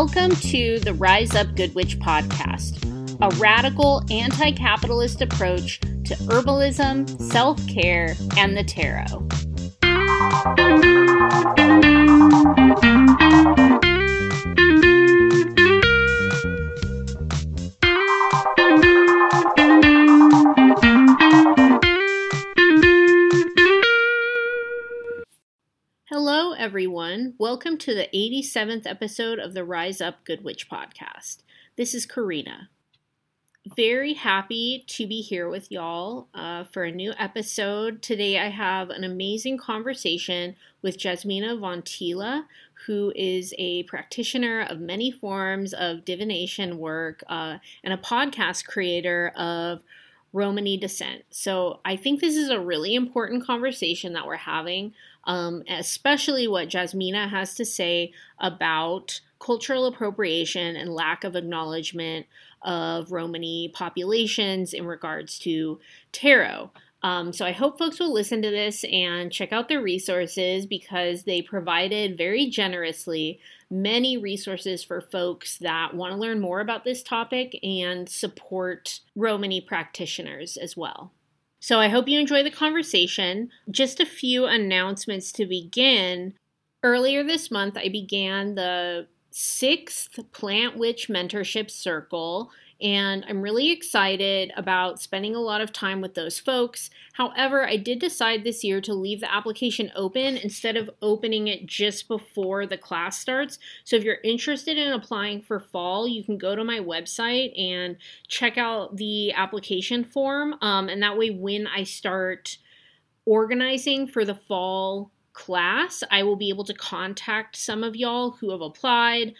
Welcome to the Rise Up Good Witch podcast, a radical anti-capitalist approach to herbalism, self-care, and the tarot. Hello, everyone. Welcome to the 87th episode of the Rise Up Good Witch podcast. This is Karina. Very happy to be here with y'all for a new episode. Today I have an amazing conversation with Jasmina Vontila, who is a practitioner of many forms of divination work and a podcast creator of Romany Descent. So I think this is a really important conversation that we're having, especially what Jasmina has to say about cultural appropriation and lack of acknowledgement of Romany populations in regards to tarot. So I hope folks will listen to this and check out their resources because they provided very generously many resources for folks that want to learn more about this topic and support Romany practitioners as well. So I hope you enjoy the conversation. Just a few announcements to begin. Earlier this month, I began the 6th Plant Witch Mentorship Circle, and I'm really excited about spending a lot of time with those folks. However, I did decide this year to leave the application open instead of opening it just before the class starts. So if you're interested in applying for fall, you can go to my website and check out the application form. And that way, when I start organizing for the fall class, I will be able to contact some of y'all who have applied.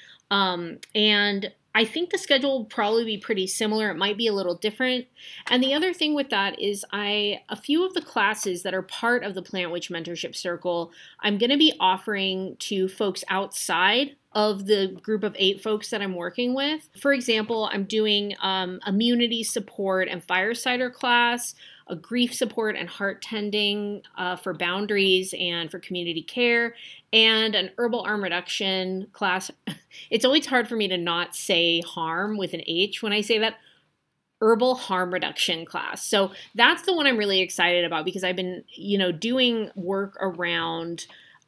And I think the schedule will probably be pretty similar. It might be a little different. And the other thing with that is a few of the classes that are part of the Plant Witch Mentorship Circle, I'm going to be offering to folks outside of the group of 8 folks that I'm working with. For example, I'm doing immunity support and firesider class, a grief support and heart tending for boundaries and for community care, and an herbal harm reduction class. It's always hard for me to not say harm with an H when I say that. Herbal harm reduction class. So that's the one I'm really excited about because I've been, doing work around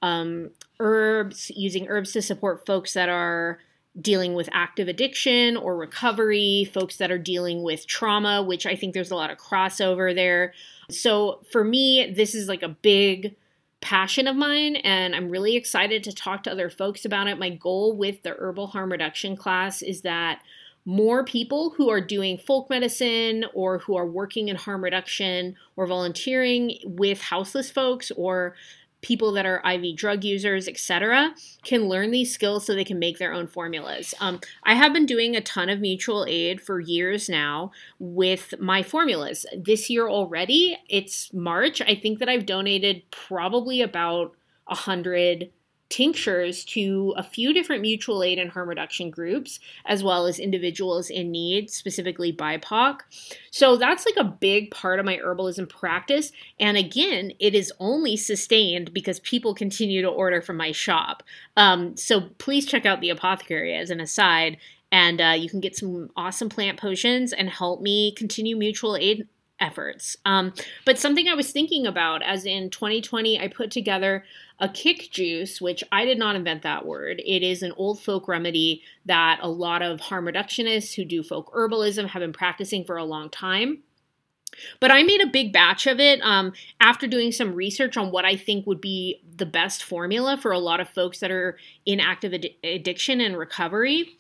herbs, using herbs to support folks that are dealing with active addiction or recovery, folks that are dealing with trauma, which I think there's a lot of crossover there. So for me, this is like a big passion of mine, and I'm really excited to talk to other folks about it. My goal with the herbal harm reduction class is that more people who are doing folk medicine or who are working in harm reduction or volunteering with houseless folks or people that are IV drug users, etc., can learn these skills so they can make their own formulas. I have been doing a ton of mutual aid for years now with my formulas. This year already, it's March, I think that I've donated probably about 100 tinctures to a few different mutual aid and harm reduction groups, as well as individuals in need, specifically BIPOC. So that's like a big part of my herbalism practice. And again, it is only sustained because people continue to order from my shop. So please check out the apothecary as an aside, and you can get some awesome plant potions and help me continue mutual aid efforts. But something I was thinking about, as in 2020, I put together a kick juice, which I did not invent that word. It is an old folk remedy that a lot of harm reductionists who do folk herbalism have been practicing for a long time. But I made a big batch of it after doing some research on what I think would be the best formula for a lot of folks that are in active addiction and recovery.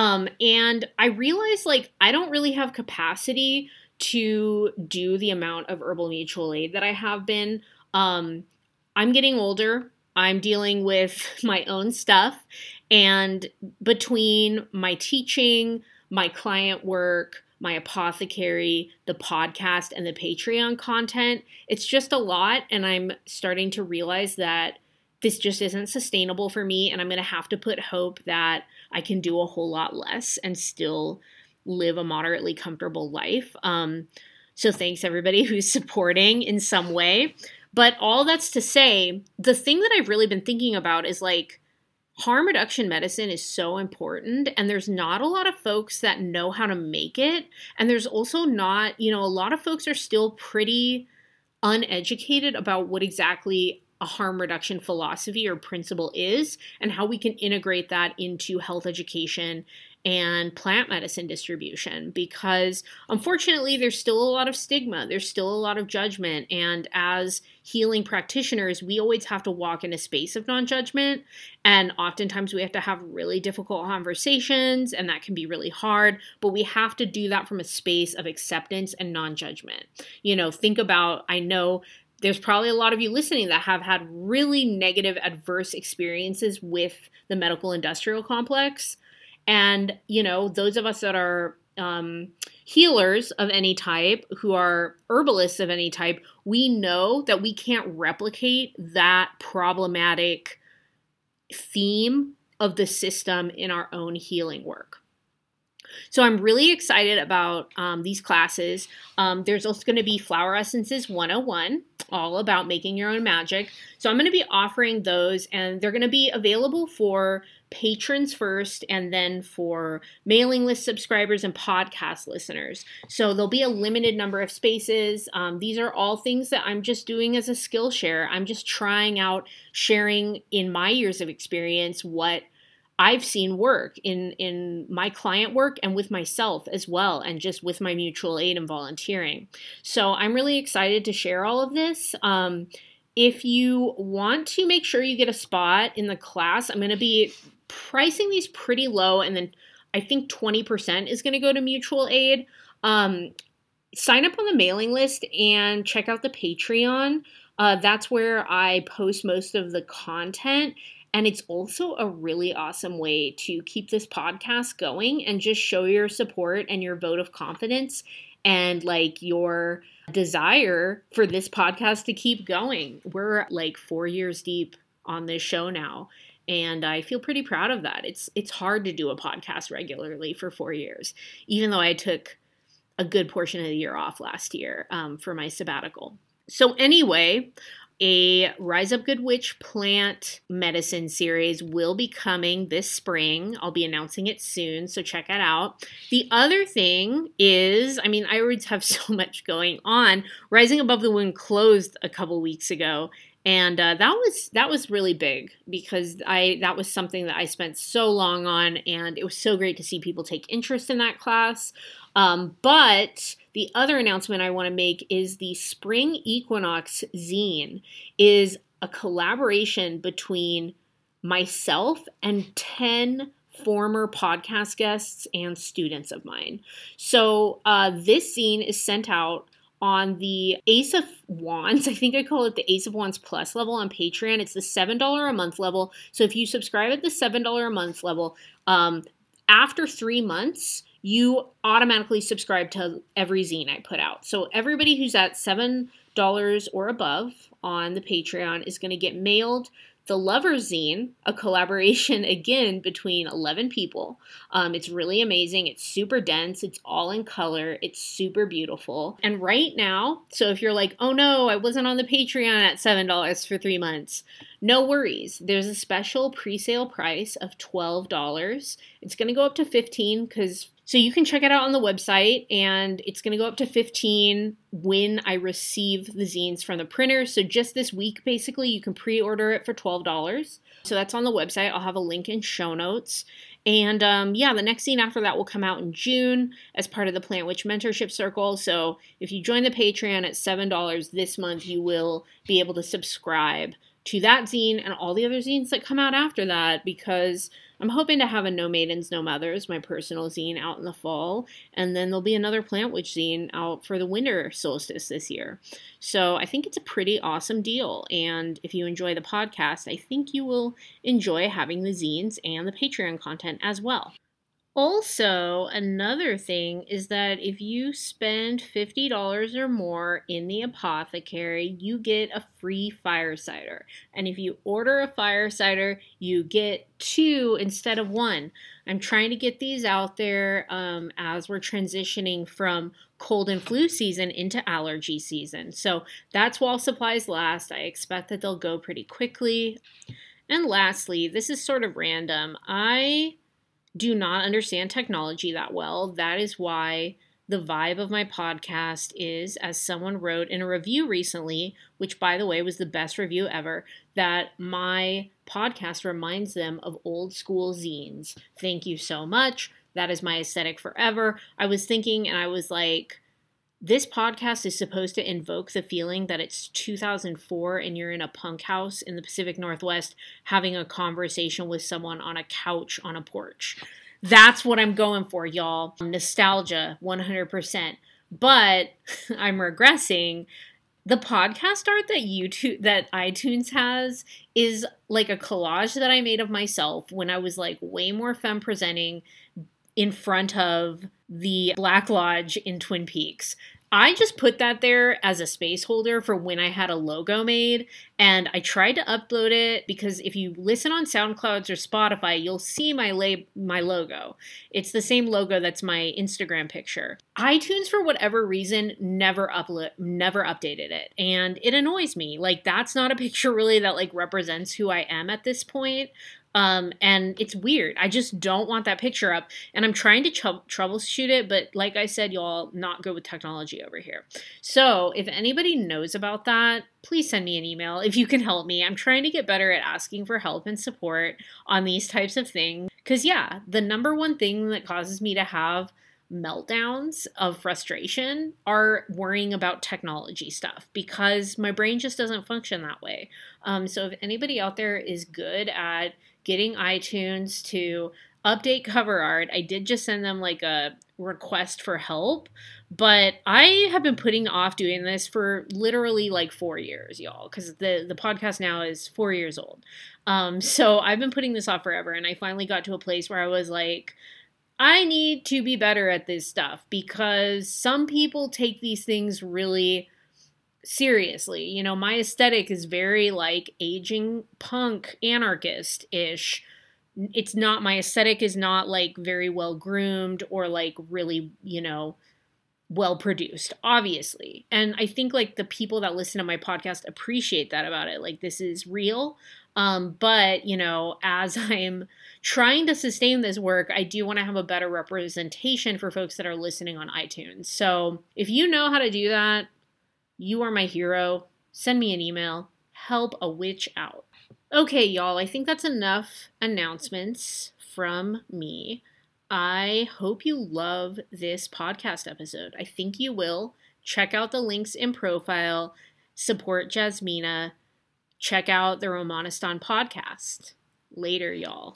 And I realized I don't really have capacity to do the amount of herbal mutual aid that I have been. I'm getting older. I'm dealing with my own stuff. And between my teaching, my client work, my apothecary, the podcast, and the Patreon content, it's just a lot. And I'm starting to realize that this just isn't sustainable for me. And I'm going to have to put hope that I can do a whole lot less and still live a moderately comfortable life. So thanks everybody who's supporting in some way. But all that's to say, the thing that I've really been thinking about is harm reduction medicine is so important, and there's not a lot of folks that know how to make it. And there's also not, a lot of folks are still pretty uneducated about what exactly a harm reduction philosophy or principle is and how we can integrate that into health education and plant medicine distribution, because unfortunately there's still a lot of stigma, there's still a lot of judgment, and as healing practitioners we always have to walk in a space of non-judgment, and oftentimes we have to have really difficult conversations, and that can be really hard, but we have to do that from a space of acceptance and non-judgment. Think about, I know there's probably a lot of you listening that have had really negative adverse experiences with the medical industrial complex. And, those of us that are healers of any type, who are herbalists of any type, we know that we can't replicate that problematic theme of the system in our own healing work. So I'm really excited about these classes. There's also going to be Flower Essences 101, all about making your own magic. So I'm going to be offering those, and they're going to be available for patrons first, and then for mailing list subscribers and podcast listeners. So there'll be a limited number of spaces. These are all things that I'm just doing as a skill share. I'm just trying out, sharing in my years of experience what I've seen work in my client work and with myself as well, and just with my mutual aid and volunteering. So I'm really excited to share all of this. If you want to make sure you get a spot in the class, I'm going to be pricing these pretty low, and then I think 20% is going to go to mutual aid. Sign up on the mailing list and check out the Patreon. That's where I post most of the content. And it's also a really awesome way to keep this podcast going and just show your support and your vote of confidence and your desire for this podcast to keep going. We're 4 years deep on this show now, and I feel pretty proud of that. It's hard to do a podcast regularly for 4 years, even though I took a good portion of the year off last year for my sabbatical. So anyway, a Rise Up Good Witch plant medicine series will be coming this spring. I'll be announcing it soon, so check it out. The other thing is, I already have so much going on. Rising Above the Wound closed a couple weeks ago, and that was really big, because that was something that I spent so long on, and it was so great to see people take interest in that class. But the other announcement I want to make is the Spring Equinox zine is a collaboration between myself and 10 former podcast guests and students of mine. So this zine is sent out on the Ace of Wands. I think I call it the Ace of Wands Plus level on Patreon. It's the $7 a month level. So if you subscribe at the $7 a month level, after 3 months, you automatically subscribe to every zine I put out. So everybody who's at $7 or above on the Patreon is going to get mailed the Lover Zine, a collaboration again between 11 people. It's really amazing. It's super dense. It's all in color. It's super beautiful. And right now, so if you're like, oh no, I wasn't on the Patreon at $7 for 3 months, no worries. There's a special pre-sale price of $12. It's going to go up to $15 so you can check it out on the website, and it's going to go up to $15 when I receive the zines from the printer. So just this week, basically, you can pre-order it for $12. So that's on the website. I'll have a link in show notes. And the next zine after that will come out in June as part of the Plant Witch Mentorship Circle. So if you join the Patreon at $7 this month, you will be able to subscribe to that zine and all the other zines that come out after that, because I'm hoping to have a No Maidens, No Mothers, my personal zine, out in the fall, and then there'll be another Plant Witch zine out for the winter solstice this year. So I think it's a pretty awesome deal, and if you enjoy the podcast, I think you will enjoy having the zines and the Patreon content as well. Also, another thing is that if you spend $50 or more in the apothecary, you get a free fire cider. And if you order a fire cider, you get 2 instead of 1. I'm trying to get these out there as we're transitioning from cold and flu season into allergy season. So that's while supplies last. I expect that they'll go pretty quickly. And lastly, this is sort of random. I do not understand technology that well. That is why the vibe of my podcast is, as someone wrote in a review recently, which by the way was the best review ever, that my podcast reminds them of old school zines. Thank you so much. That is my aesthetic forever. I was thinking and I was like, this podcast is supposed to invoke the feeling that it's 2004 and you're in a punk house in the Pacific Northwest having a conversation with someone on a couch on a porch. That's what I'm going for, y'all. Nostalgia, 100%. But I'm regressing. The podcast art that iTunes has is like a collage that I made of myself when I was like way more femme presenting in front of the Black Lodge in Twin Peaks. I just put that there as a space holder for when I had a logo made, and I tried to upload it because if you listen on SoundCloud or Spotify, you'll see my logo. It's the same logo that's my Instagram picture. iTunes, for whatever reason, never updated it, and it annoys me. Like, that's not a picture really that like represents who I am at this point. And it's weird. I just don't want that picture up, and I'm trying to troubleshoot it, but like I said, y'all, not good with technology over here. So if anybody knows about that, please send me an email if you can help me. I'm trying to get better at asking for help and support on these types of things. Because yeah, the number one thing that causes me to have meltdowns of frustration are worrying about technology stuff because my brain just doesn't function that way. So if anybody out there is good at getting iTunes to update cover art, I did just send them like a request for help, but I have been putting off doing this for literally like 4 years, y'all, because the podcast now is 4 years old. So I've been putting this off forever, and I finally got to a place where I was like, I need to be better at this stuff because some people take these things really seriously. You know, my aesthetic is very like aging punk anarchist-ish. It's not, my aesthetic is not like very well groomed or like really, you know, well produced, obviously. And I think like the people that listen to my podcast appreciate that about it. Like, this is real. But, you know, as I'm trying to sustain this work, I do want to have a better representation for folks that are listening on iTunes. So if you know how to do that, you are my hero. Send me an email. Help a witch out. Okay, y'all, I think that's enough announcements from me. I hope you love this podcast episode. I think you will. Check out the links in profile. Support Jasmina. Check out the Romanistan podcast. Later, y'all.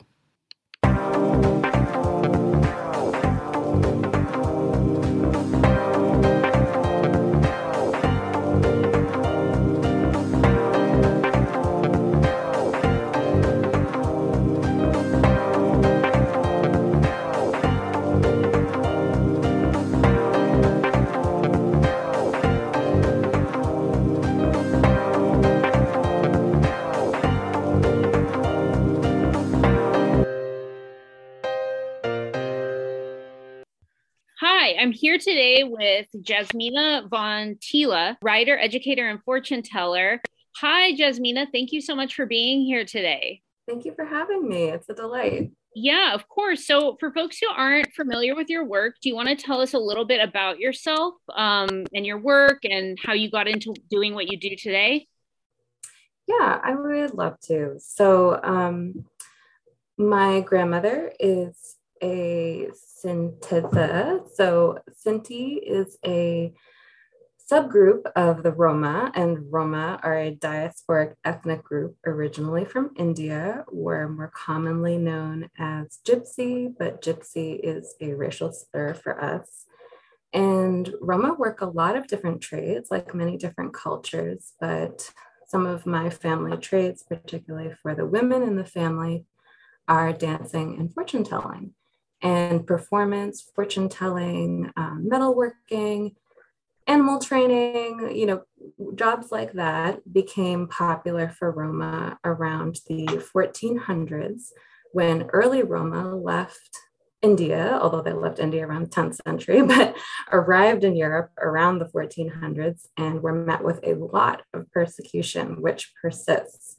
Hi, I'm here today with Jasmina Von Tila, writer, educator, and fortune teller. Hi, Jasmina. Thank you so much for being here today. Thank you for having me. It's a delight. Yeah, of course. So for folks who aren't familiar with your work, do you want to tell us a little bit about yourself and your work and how you got into doing what you do today? Yeah, I would love to. So my grandmother is a Sintitha. So Sinti is a subgroup of the Roma, and Roma are a diasporic ethnic group originally from India, where more commonly known as Gypsy, but Gypsy is a racial slur for us. And Roma work a lot of different trades, like many different cultures, but some of my family trades, particularly for the women in the family, are dancing and fortune telling. And performance, fortune telling, metalworking, animal training, you know, jobs like that became popular for Roma around the 1400s when early Roma left India, although they left India around the 10th century, but arrived in Europe around the 1400s and were met with a lot of persecution, which persists.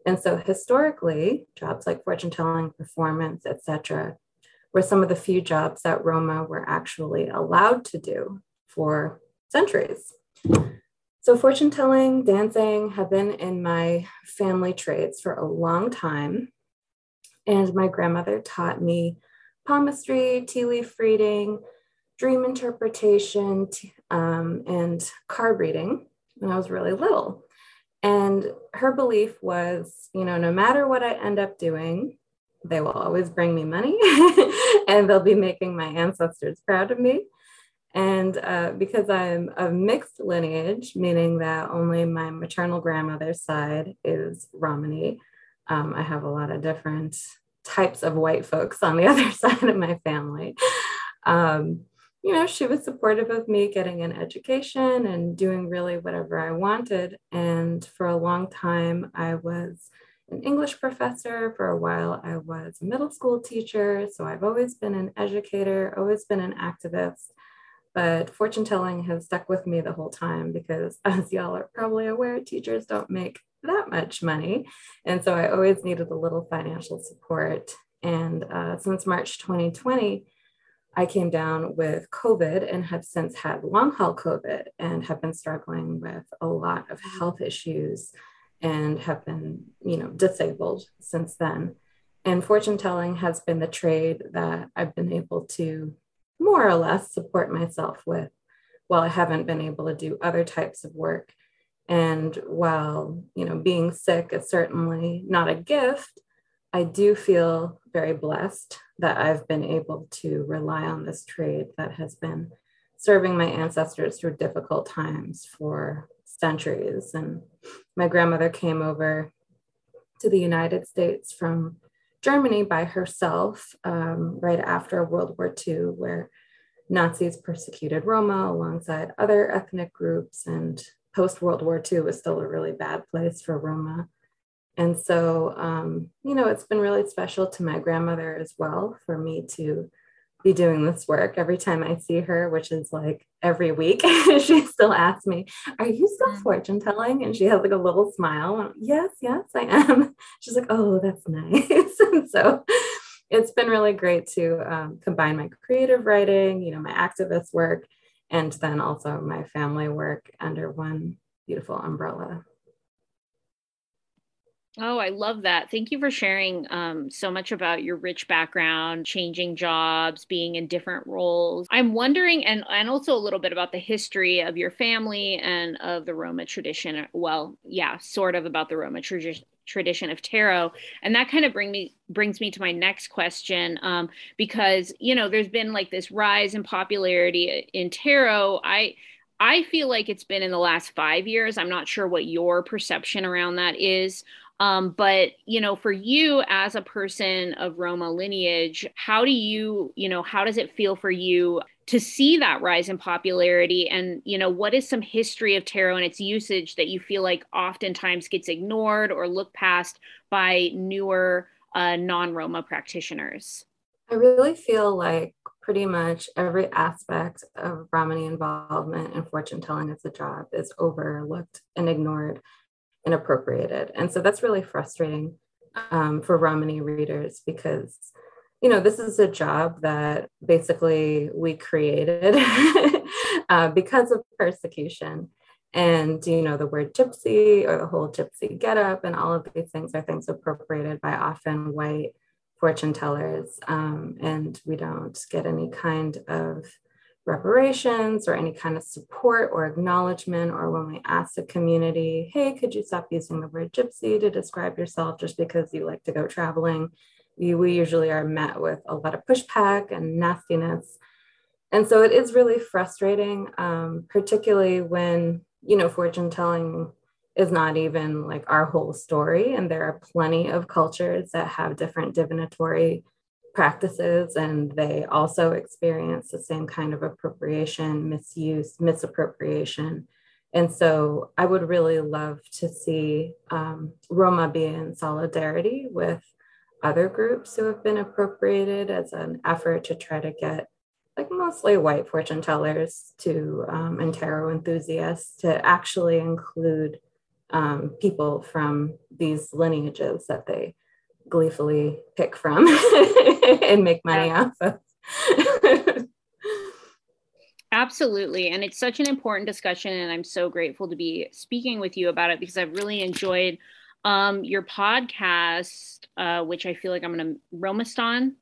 And so historically, jobs like fortune telling, performance, etc., were some of the few jobs that Roma were actually allowed to do for centuries. So fortune telling, dancing have been in my family trades for a long time. And my grandmother taught me palmistry, tea leaf reading, dream interpretation, and card reading when I was really little. And her belief was, no matter what I end up doing, they will always bring me money and they'll be making my ancestors proud of me. And because I'm of mixed lineage, meaning that only my maternal grandmother's side is Romani, I have a lot of different types of white folks on the other side of my family. She was supportive of me getting an education and doing really whatever I wanted. And for a long time, I was an English professor. For a while, I was a middle school teacher. So I've always been an educator, always been an activist. But fortune telling has stuck with me the whole time because, as y'all are probably aware, teachers don't make that much money. And so I always needed a little financial support. And since March 2020, I came down with COVID and have since had long haul COVID and have been struggling with a lot of health issues and have been, disabled since then. And fortune telling has been the trade that I've been able to more or less support myself with while I haven't been able to do other types of work. And while, being sick is certainly not a gift, I do feel very blessed that I've been able to rely on this trade that has been serving my ancestors through difficult times for centuries. And my grandmother came over to the United States from Germany by herself right after World War II, where Nazis persecuted Roma alongside other ethnic groups. And post-World War II was still a really bad place for Roma. And so, it's been really special to my grandmother as well for me to be doing this work. Every time I see her, which is like every week, she still asks me, "Are you still fortune telling?" And she has like a little smile. And, yes, I am. She's like, "Oh, that's nice." And so it's been really great to combine my creative writing, my activist work, and then also my family work under one beautiful umbrella. Oh, I love that. Thank you for sharing so much about your rich background, changing jobs, being in different roles. I'm wondering, and also a little bit about the history of your family and of the Roma tradition. Well, yeah, sort of about the Roma tradition of tarot. And that kind of brings me to my next question, because, there's been like this rise in popularity in tarot. I feel like it's been in the last 5 years. I'm not sure what your perception around that is. But, for you as a person of Roma lineage, how does it feel for you to see that rise in popularity? And, what is some history of tarot and its usage that you feel like oftentimes gets ignored or looked past by newer non-Roma practitioners? I really feel like pretty much every aspect of Romani involvement in fortune telling as a job is overlooked and ignored and appropriated. And so that's really frustrating for Romani readers because, this is a job that basically we created because of persecution. And, the word gypsy or the whole gypsy getup and all of these things are things appropriated by often white fortune tellers. And we don't get any kind of reparations or any kind of support or acknowledgement, or when we ask the community, "Hey, could you stop using the word gypsy to describe yourself just because you like to go traveling?" We usually are met with a lot of pushback and nastiness. And so it is really frustrating, particularly when, fortune telling is not even like our whole story. And there are plenty of cultures that have different divinatory practices, and they also experience the same kind of appropriation, misuse, misappropriation. And so I would really love to see Roma be in solidarity with other groups who have been appropriated as an effort to try to get like mostly white fortune tellers to and tarot enthusiasts to actually include people from these lineages that they gleefully pick from and make money off of. Absolutely. And it's such an important discussion. And I'm so grateful to be speaking with you about it because I've really enjoyed your podcast, which I feel like I'm going to Romanistan.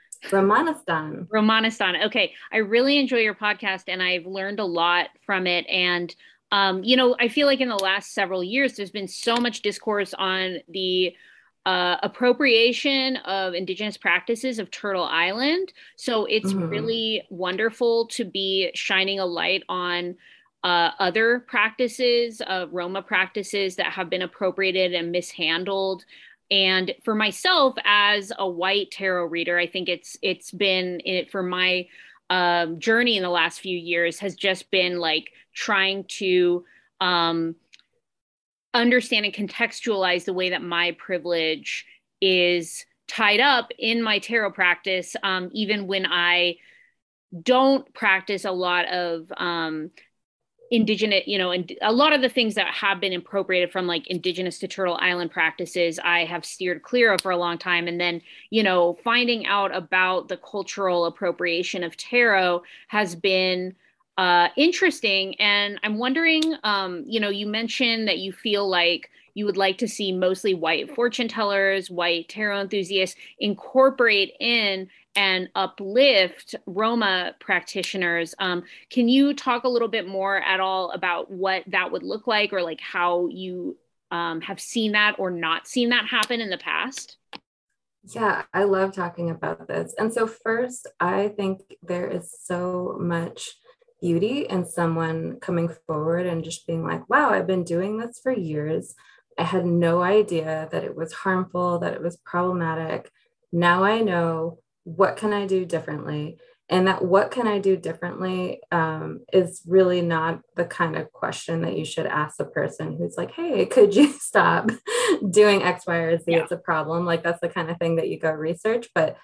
Okay. I really enjoy your podcast and I've learned a lot from it. And, I feel like in the last several years, there's been so much discourse on the appropriation of indigenous practices of Turtle Island. So it's really wonderful to be shining a light on other practices, Roma practices that have been appropriated and mishandled. And for myself, as a white tarot reader, I think it's been for my journey in the last few years has just been like trying to understand and contextualize the way that my privilege is tied up in my tarot practice, even when I don't practice a lot of indigenous, and a lot of the things that have been appropriated from like indigenous to Turtle Island practices, I have steered clear of for a long time. And then, finding out about the cultural appropriation of tarot has been interesting. And I'm wondering, you mentioned that you feel like you would like to see mostly white fortune tellers, white tarot enthusiasts incorporate in and uplift Roma practitioners. Can you talk a little bit more at all about what that would look like, or like how you have seen that or not seen that happen in the past? Yeah, I love talking about this. And so first, I think there is so much beauty in someone coming forward and just being like, wow, I've been doing this for years. I had no idea that it was harmful, that it was problematic. Now I know, what can I do differently? And that what can I do differently is really not the kind of question that you should ask a person who's like, hey, could you stop doing X, Y, or Z? Yeah. It's a problem. Like that's the kind of thing that you go research. But,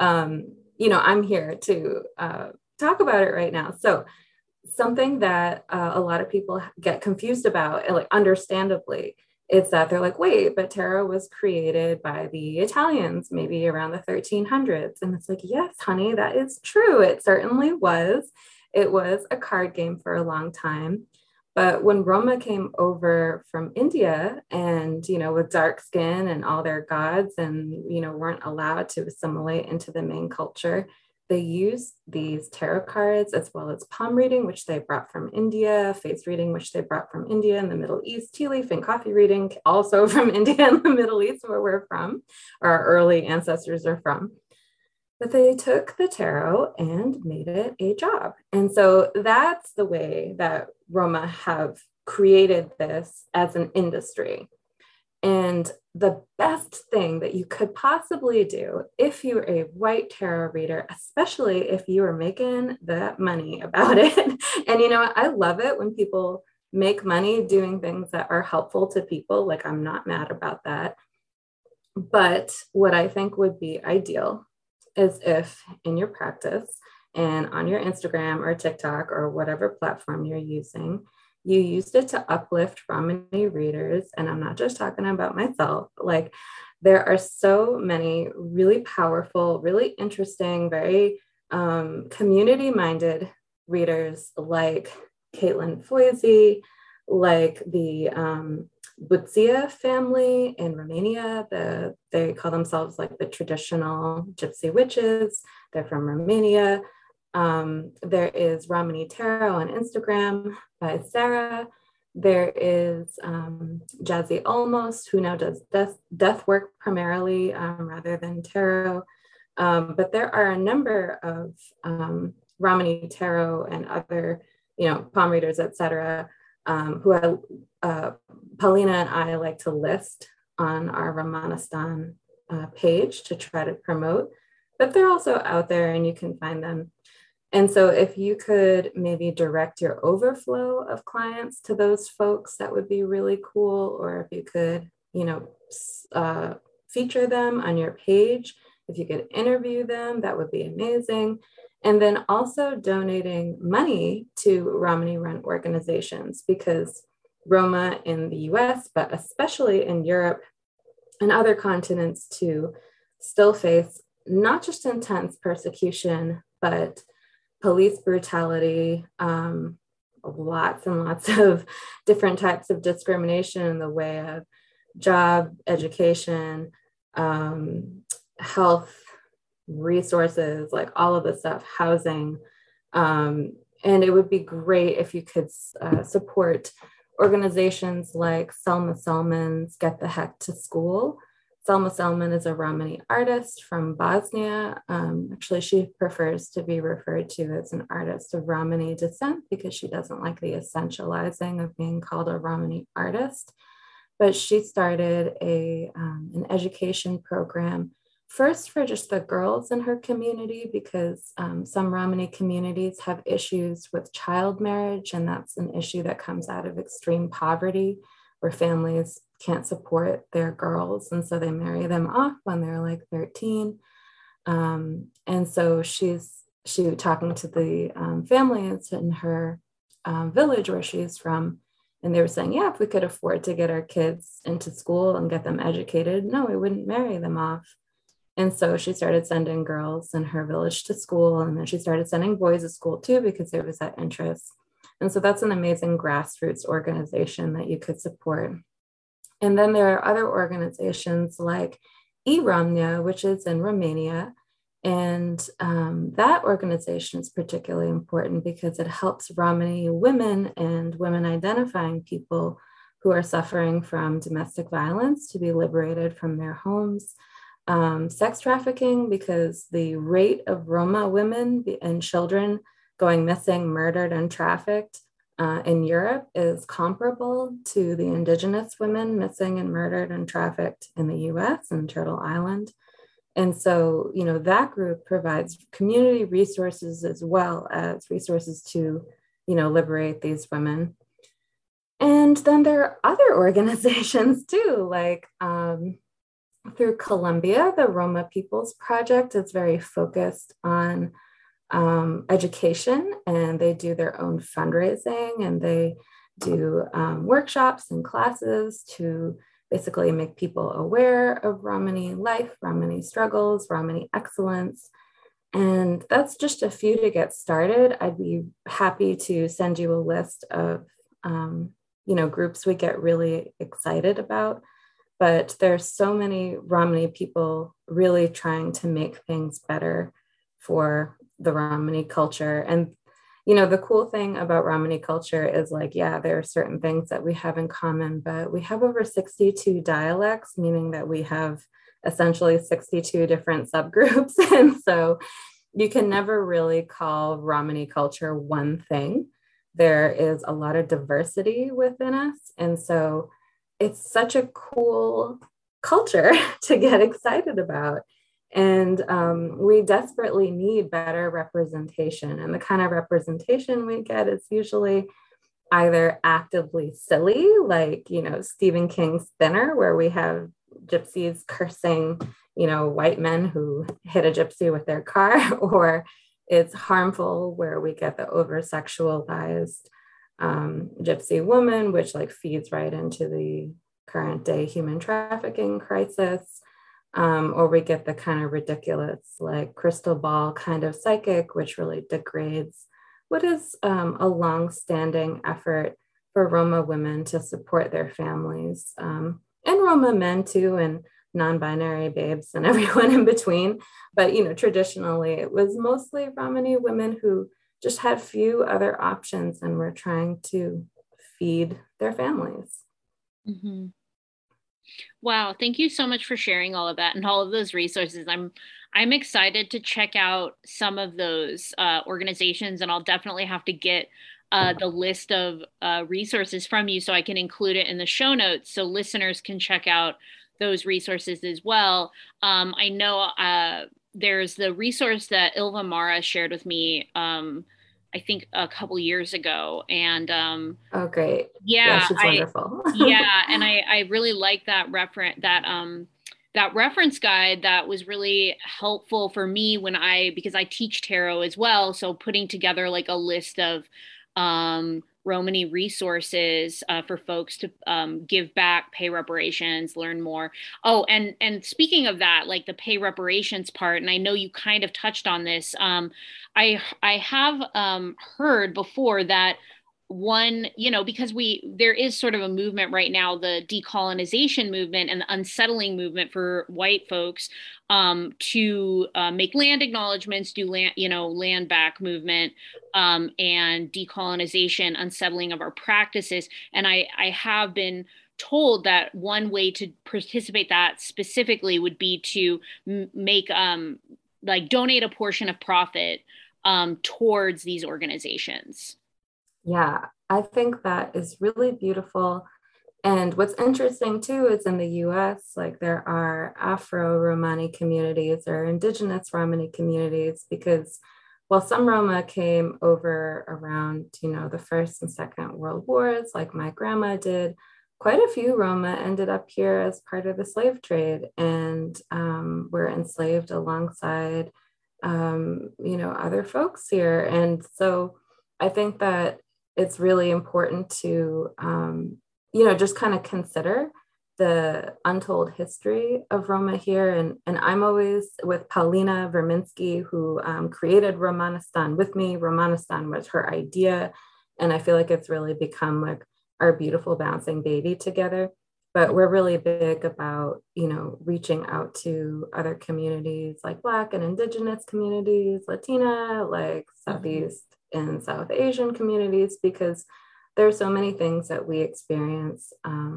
I'm here to talk about it right now. So something that a lot of people get confused about, and like understandably, is that they're like, wait, but tarot was created by the Italians, maybe around the 1300s. And it's like, yes, honey, that is true. It certainly was. It was a card game for a long time. But when Roma came over from India and, with dark skin and all their gods and, weren't allowed to assimilate into the main culture, they used these tarot cards as well as palm reading, which they brought from India, face reading, which they brought from India and the Middle East, tea leaf and coffee reading, also from India and the Middle East, where we're from, or our early ancestors are from. But they took the tarot and made it a job. And so that's the way that Roma have created this as an industry. And the best thing that you could possibly do if you're a white tarot reader, especially if you are making that money about it. And, I love it when people make money doing things that are helpful to people. Like, I'm not mad about that. But what I think would be ideal is if in your practice and on your Instagram or TikTok or whatever platform you're using, you used it to uplift Romani readers. And I'm not just talking about myself. Like, there are so many really powerful, really interesting, very community-minded readers like Caitlin Foisey, like the Butzia family in Romania. They call themselves like the traditional gypsy witches. They're from Romania. There is Romani Tarot on Instagram by Sarah. There is Jazzy Almost, who now does death work primarily rather than tarot. But there are a number of Romani Tarot and other, palm readers, etc., who Paulina and I like to list on our Romanistan page to try to promote. But they're also out there and you can find them. And so if you could maybe direct your overflow of clients to those folks, that would be really cool. Or if you could, feature them on your page, if you could interview them, that would be amazing. And then also donating money to Romani run organizations, because Roma in the US, but especially in Europe and other continents too, still face not just intense persecution, but police brutality, lots and lots of different types of discrimination in the way of job, education, health, resources, like all of the stuff, housing. And it would be great if you could support organizations like Selma Selman's Get the Heck to School. Selma Selman is a Romani artist from Bosnia. Actually, she prefers to be referred to as an artist of Romani descent because she doesn't like the essentializing of being called a Romani artist. But she started an education program first for just the girls in her community, because some Romani communities have issues with child marriage, and that's an issue that comes out of extreme poverty, where families can't support their girls, and so they marry them off when they're like 13. And so she talking to the families in her village where she's from, and they were saying, yeah, if we could afford to get our kids into school and get them educated, no, we wouldn't marry them off. And so she started sending girls in her village to school, and then she started sending boys to school too, because there was that interest. And so that's an amazing grassroots organization that you could support. And then there are other organizations like eRomnia, which is in Romania. And that organization is particularly important because it helps Romani women and women identifying people who are suffering from domestic violence to be liberated from their homes. Sex trafficking, because the rate of Roma women and children going missing, murdered, and trafficked in Europe is comparable to the indigenous women missing and murdered and trafficked in the US and Turtle Island. And so, that group provides community resources as well as resources to, liberate these women. And then there are other organizations too, like through Colombia, the Roma Peoples Project is very focused on education, and they do their own fundraising, and they do workshops and classes to basically make people aware of Romani life, Romani struggles, Romani excellence. And that's just a few to get started. I'd be happy to send you a list of groups we get really excited about. But there's so many Romani people really trying to make things better for the Romani culture. And, the cool thing about Romani culture is there are certain things that we have in common, but we have over 62 dialects, meaning that we have essentially 62 different subgroups. And so you can never really call Romani culture one thing. There is a lot of diversity within us. And so it's such a cool culture to get excited about. And we desperately need better representation. And the kind of representation we get is usually either actively silly, like, Stephen King's Thinner, where we have gypsies cursing, white men who hit a gypsy with their car, or it's harmful, where we get the over-sexualized gypsy woman, which feeds right into the current day human trafficking crisis. Or we get the kind of ridiculous, crystal ball kind of psychic, which really degrades what is a long-standing effort for Roma women to support their families, and Roma men too, and non-binary babes and everyone in between. But, traditionally, it was mostly Romani women who just had few other options and were trying to feed their families. Mm-hmm. Wow, thank you so much for sharing all of that and all of those resources. I'm excited to check out some of those organizations, and I'll definitely have to get the list of resources from you so I can include it in the show notes so listeners can check out those resources as well. I know there's the resource that Ilva Mara shared with me I think a couple years ago. And oh, great. Yeah, she's wonderful. Yeah, and I really like that reference guide. That was really helpful for me because I teach tarot as well. So putting together a list of Romani resources for folks to give back, pay reparations, learn more. Oh, and speaking of that, like the pay reparations part, and I know you kind of touched on this. I have heard before that one, because there is sort of a movement right now, the decolonization movement and the unsettling movement for white folks to make land acknowledgments, do land back movement, and decolonization, unsettling of our practices. And I have been told that one way to participate that specifically would be to make like donate a portion of profit towards these organizations. Yeah, I think that is really beautiful. And what's interesting too is in the US, like there are Afro-Romani communities or indigenous Romani communities, because while some Roma came over around, the First and Second World Wars, like my grandma did, quite a few Roma ended up here as part of the slave trade and were enslaved alongside, other folks here. And so I think that it's really important to, just kind of consider the untold history of Roma here. And I'm always with Paulina Verminski, who created Romanistan with me. Romanistan was her idea. And I feel like it's really become like our beautiful bouncing baby together. But we're really big about, reaching out to other communities like Black and Indigenous communities, Latina, like Southeast and South Asian communities, because there are so many things that we experience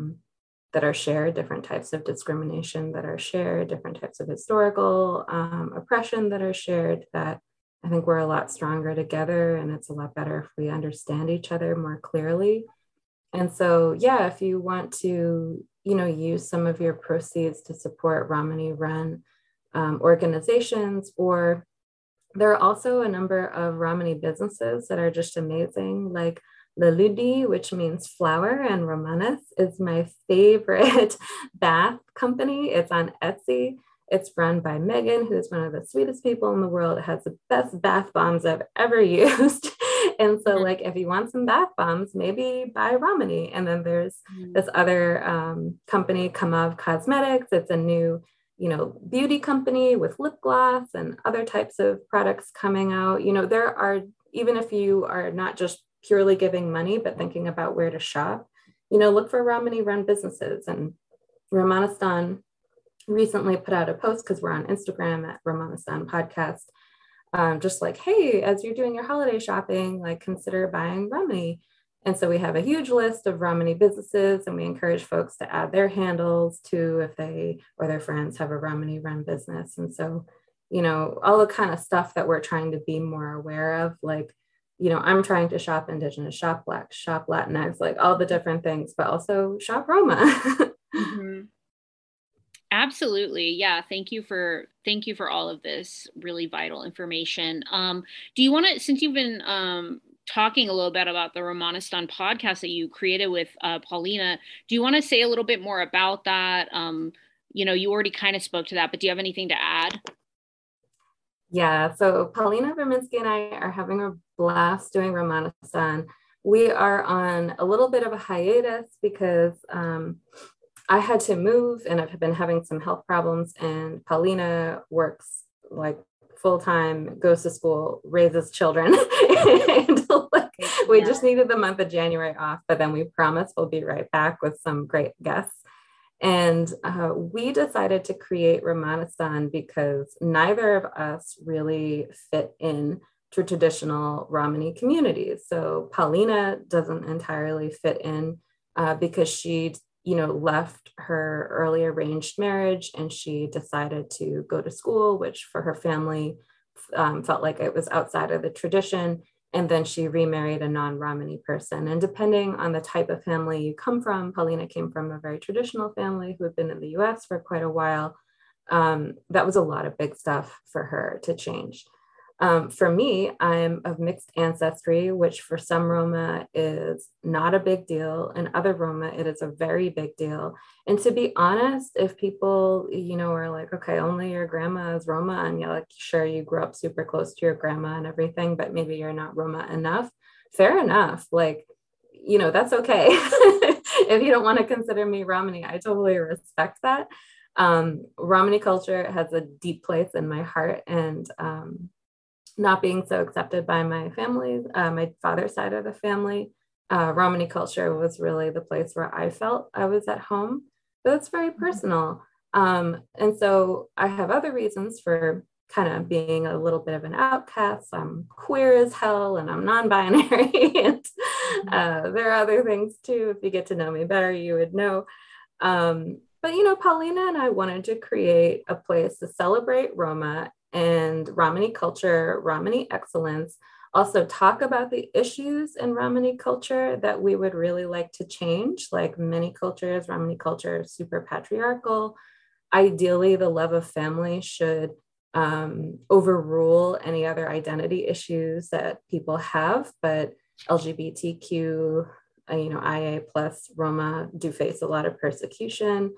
that are shared, different types of discrimination that are shared, different types of historical oppression that are shared, that I think we're a lot stronger together, and it's a lot better if we understand each other more clearly. And so, yeah, if you want to, use some of your proceeds to support Romani-run organizations, or there are also a number of Romani businesses that are just amazing, like Laludi, which means flower, and Romanes is my favorite bath company. It's on Etsy. It's run by Megan, who's one of the sweetest people in the world. It has the best bath bombs I've ever used. And so, like, if you want some bath bombs, maybe buy Romani. And then there's this other company, Kamav Cosmetics. It's a new, beauty company with lip gloss and other types of products coming out. There are, even if you are not just purely giving money, but thinking about where to shop, look for Romani-run businesses. And Romanistan recently put out a post, because we're on Instagram at Romanistan Podcast, just like, hey, as you're doing your holiday shopping, like consider buying Romani. And so we have a huge list of Romani businesses, and we encourage folks to add their handles too if they or their friends have a Romani-run business. And so, all the kind of stuff that we're trying to be more aware of, like, I'm trying to shop Indigenous, shop Black, shop Latinx, like all the different things, but also shop Roma. Mm-hmm. Absolutely. Yeah. Thank you for all of this really vital information. Do you want to, since you've been talking a little bit about the Romanistan podcast that you created with Paulina, do you want to say a little bit more about that? You already kind of spoke to that, but do you have anything to add? Yeah, so Paulina Verminski and I are having a blast doing Romanistan. We are on a little bit of a hiatus because I had to move, and I've been having some health problems, and Paulina works like full-time, goes to school, raises children. And we just needed the month of January off, but then we promise we'll be right back with some great guests. And we decided to create Romanistan because neither of us really fit in to traditional Romani communities. So Paulina doesn't entirely fit in because she, left her early arranged marriage, and she decided to go to school, which for her family felt like it was outside of the tradition. And then she remarried a non-Romani person. And depending on the type of family you come from, Paulina came from a very traditional family who had been in the US for quite a while. That was a lot of big stuff for her to change. For me, I'm of mixed ancestry, which for some Roma is not a big deal. And other Roma, it is a very big deal. And to be honest, if people, are like, okay, only your grandma is Roma, and you're like, sure, you grew up super close to your grandma and everything, but maybe you're not Roma enough. Fair enough. Like, that's okay. If you don't want to consider me Romani, I totally respect that. Romani culture has a deep place in my heart, and not being so accepted by my family, my father's side of the family, Romani culture was really the place where I felt I was at home. But it's very personal. And so I have other reasons for kind of being a little bit of an outcast. I'm queer as hell and I'm non-binary. And there are other things too. If you get to know me better, you would know. But Paulina and I wanted to create a place to celebrate Roma and Romani culture, Romani excellence, also talk about the issues in Romani culture that we would really like to change. Like many cultures, Romani culture is super patriarchal. Ideally, the love of family should overrule any other identity issues that people have, but LGBTQ, IA plus Roma do face a lot of persecution.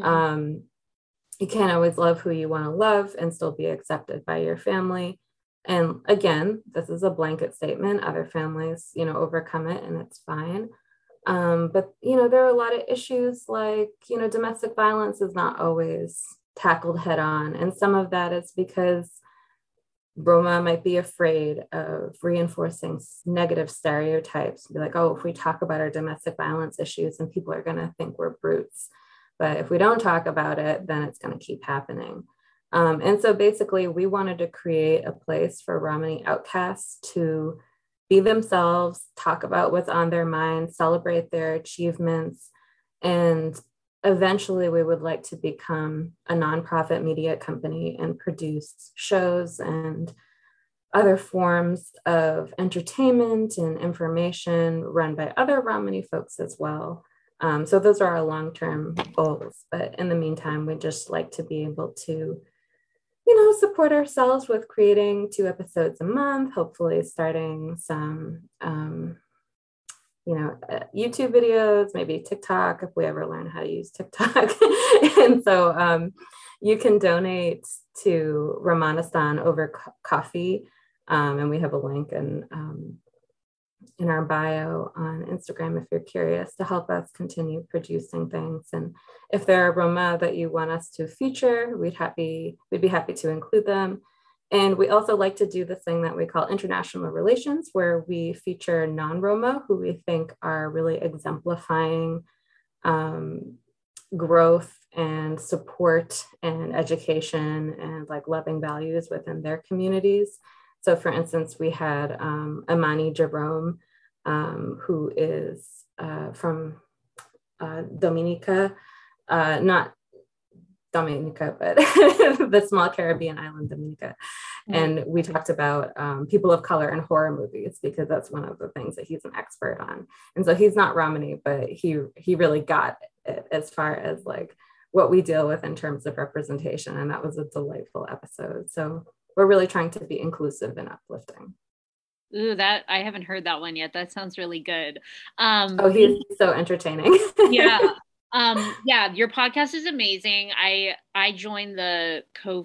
You can't always love who you want to love and still be accepted by your family. And again, this is a blanket statement. Other families, overcome it and it's fine. But, there are a lot of issues like, domestic violence is not always tackled head on. And some of that is because Roma might be afraid of reinforcing negative stereotypes. Be like, oh, if we talk about our domestic violence issues, then people are going to think we're brutes. But if we don't talk about it, then it's going to keep happening. And so basically, we wanted to create a place for Romani outcasts to be themselves, talk about what's on their mind, celebrate their achievements. And eventually, we would like to become a nonprofit media company and produce shows and other forms of entertainment and information run by other Romani folks as well. So those are our long-term goals. But in the meantime, we just like to be able to, support ourselves with creating 2 episodes a month, hopefully starting some, YouTube videos, maybe TikTok, if we ever learn how to use TikTok. And so you can donate to Romanistan over coffee. And we have a link in our bio on Instagram if you're curious to help us continue producing things. And if there are Roma that you want us to feature, we'd be happy to include them. And we also like to do this thing that we call international relations, where we feature non-Roma who we think are really exemplifying growth and support and education and like loving values within their communities. So for instance, we had Amani Jerome, who is from Dominica, not Dominica, but the small Caribbean island, Dominica. And we talked about people of color in horror movies, because that's one of the things that he's an expert on. And so he's not Romani, but he really got it as far as like what we deal with in terms of representation. And that was a delightful episode. So we're really trying to be inclusive and uplifting. Ooh, that I haven't heard that one yet. That sounds really good. He's so entertaining. Yeah. Yeah, your podcast is amazing. I joined the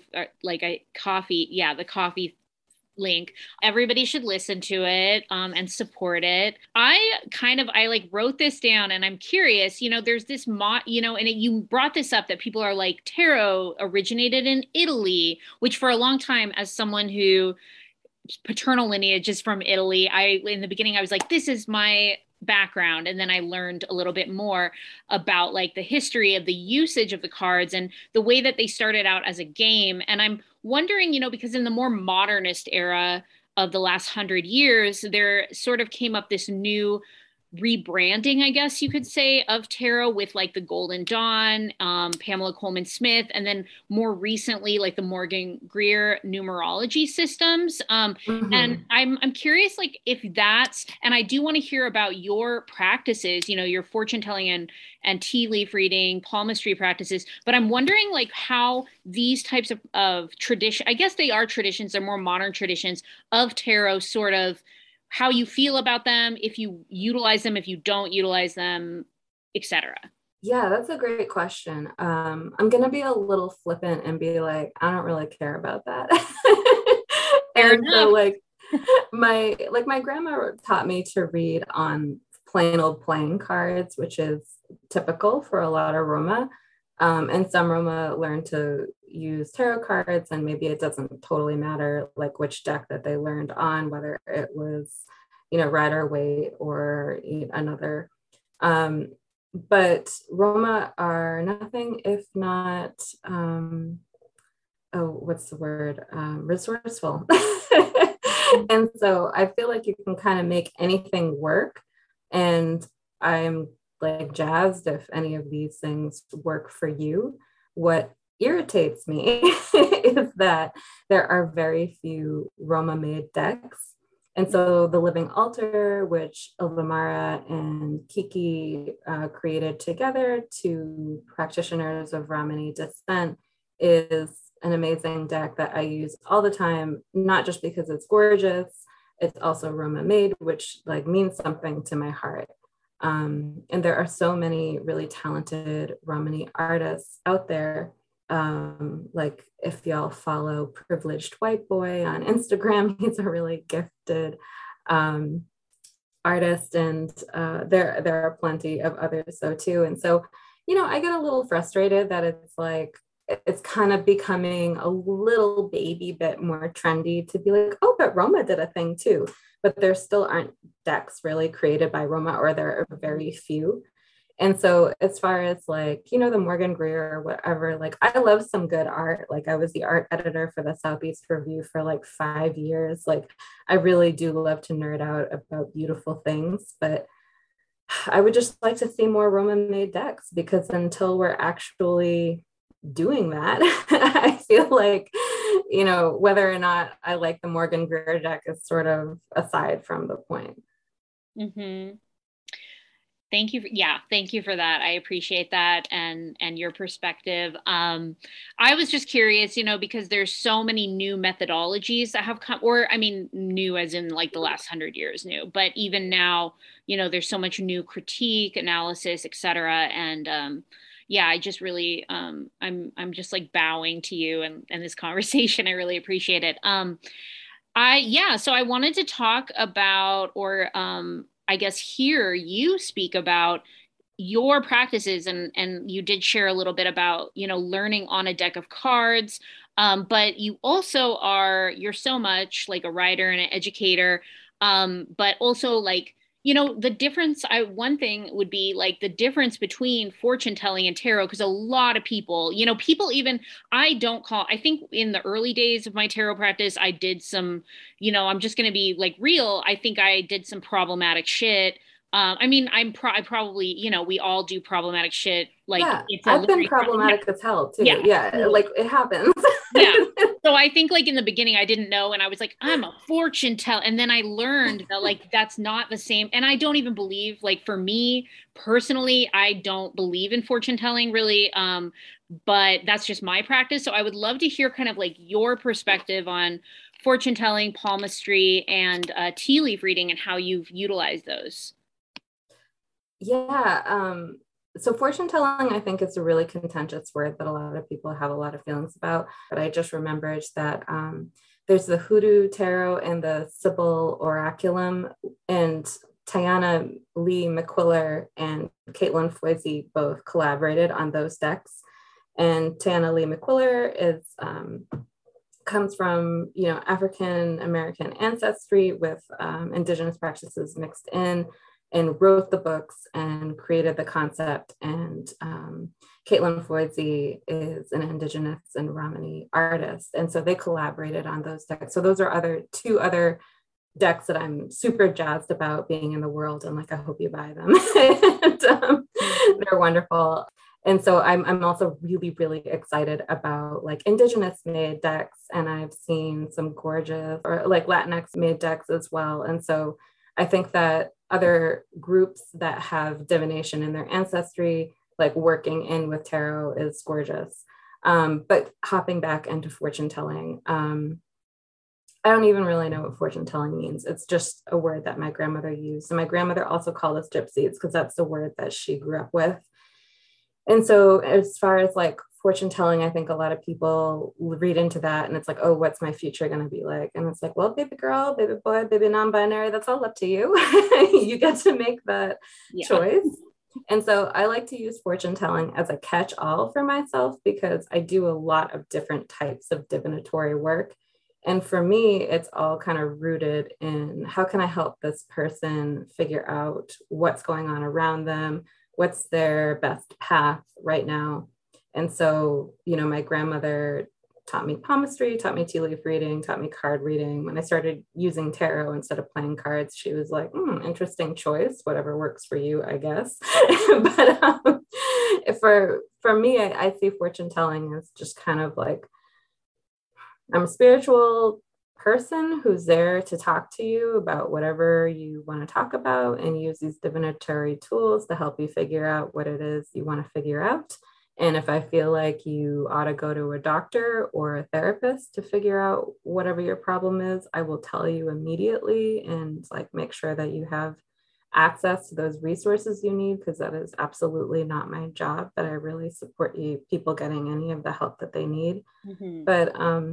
coffee link. Everybody should listen to it and support it. I wrote this down and I'm curious, there's this you brought this up that people are like tarot originated in Italy, which for a long time, as someone who paternal lineage is from Italy, in the beginning I was like, this is my background, and then I learned a little bit more about like the history of the usage of the cards and the way that they started out as a game. And I'm wondering, because in the more modernist era of the last 100 years, there sort of came up this new rebranding, I guess you could say, of tarot with like the Golden Dawn, Pamela Coleman Smith, and then more recently, like the Morgan Greer numerology systems. And I'm curious, like if that's, and I do want to hear about your practices, your fortune telling and tea leaf reading, palmistry practices. But I'm wondering like how these types of tradition, I guess they are traditions, they're more modern traditions of tarot, sort of how you feel about them, if you utilize them, if you don't utilize them, etc. Yeah, that's a great question. I'm going to be a little flippant and be like, I don't really care about that. Fair and enough. so my grandma taught me to read on plain old playing cards, which is typical for a lot of Roma. And some Roma learn to use tarot cards, and maybe it doesn't totally matter like which deck that they learned on, whether it was, Rider Waite or another. But Roma are nothing if not, what's the word? Resourceful. And so I feel like you can kind of make anything work. And I'm like jazzed if any of these things work for you. What irritates me is that there are very few Roma made decks. And so the Living Altar, which Ilvamara and Kiki created together, two practitioners of Ramani descent, is an amazing deck that I use all the time, not just because it's gorgeous, it's also Roma made, which like means something to my heart. And there are so many really talented Ramani artists out there. Like if y'all follow Privileged White Boy on Instagram, he's a really gifted artist, and there are plenty of others so too. And so, I get a little frustrated that it's kind of becoming a little baby bit more trendy to be like, oh, but Roma did a thing too. But there still aren't decks really created by Roma, or there are very few. And so as far as like, the Morgan Greer or whatever, like I love some good art. Like I was the art editor for the Southeast Review for like 5 years. Like I really do love to nerd out about beautiful things, but I would just like to see more Roma made decks, because until we're actually doing that, I feel like, whether or not I like the Morgan Greer deck is sort of aside from the point. Mm-hmm. Thank you. Thank you for that. I appreciate that and your perspective. I was just curious, because there's so many new methodologies that have come, or I mean, new as in like the last 100 years new, but even now, there's so much new critique, analysis, etc. And I just really, I'm just like bowing to you and this conversation. I really appreciate it. So I wanted to talk about, or I guess hear you speak about your practices, and you did share a little bit about, learning on a deck of cards. But you also you're so much like a writer and an educator, but also like, the difference, one thing would be like the difference between fortune telling and tarot, because a lot of people, people even, I think in the early days of my tarot practice, I did some, I'm just going to be like real. I think I did some problematic shit. I mean, I probably, we all do problematic shit. Like I've been problematic as hell too. Yeah, like it happens. Yeah. So I think like in the beginning I didn't know, and I was like, I'm a fortune teller. And then I learned that like that's not the same. And I don't even believe, like for me personally, I don't believe in fortune telling really. But that's just my practice. So I would love to hear kind of like your perspective on fortune telling, palmistry, and tea leaf reading, and how you've utilized those. Yeah. So fortune telling, I think, is a really contentious word that a lot of people have a lot of feelings about. But I just remembered that there's the Hoodoo Tarot and the Sybil Oraculum, and Tiana Lee McQuiller and Caitlin Foisey both collaborated on those decks. And Tiana Lee McQuiller comes from African American ancestry with indigenous practices mixed in, and wrote the books and created the concept. And Caitlin Foisey is an indigenous and Ramani artist. And so they collaborated on those decks. So those are two other decks that I'm super jazzed about being in the world. And like, I hope you buy them. And, they're wonderful. And so I'm also really, really excited about like indigenous made decks. And I've seen some gorgeous, or like Latinx made decks as well. And so I think that other groups that have divination in their ancestry, like working in with tarot, is gorgeous. But hopping back into fortune telling, I don't even really know what fortune telling means. It's just a word that my grandmother used. And my grandmother also called us gypsies, because that's the word that she grew up with. And so as far as like fortune telling, I think a lot of people read into that and it's like, oh, what's my future going to be like? And it's like, well, baby girl, baby boy, baby non-binary, that's all up to you. You get to make that choice. And so I like to use fortune telling as a catch-all for myself because I do a lot of different types of divinatory work. And for me, it's all kind of rooted in how can I help this person figure out what's going on around them, what's their best path right now. And so, my grandmother taught me palmistry, taught me tea leaf reading, taught me card reading. When I started using tarot instead of playing cards, she was like, interesting choice, whatever works for you, I guess. But for me, I see fortune telling as just kind of like, I'm a spiritual person who's there to talk to you about whatever you want to talk about and use these divinatory tools to help you figure out what it is you want to figure out. And if I feel like you ought to go to a doctor or a therapist to figure out whatever your problem is, I will tell you immediately and like make sure that you have access to those resources you need, because that is absolutely not my job, but I really support people getting any of the help that they need. Mm-hmm. But,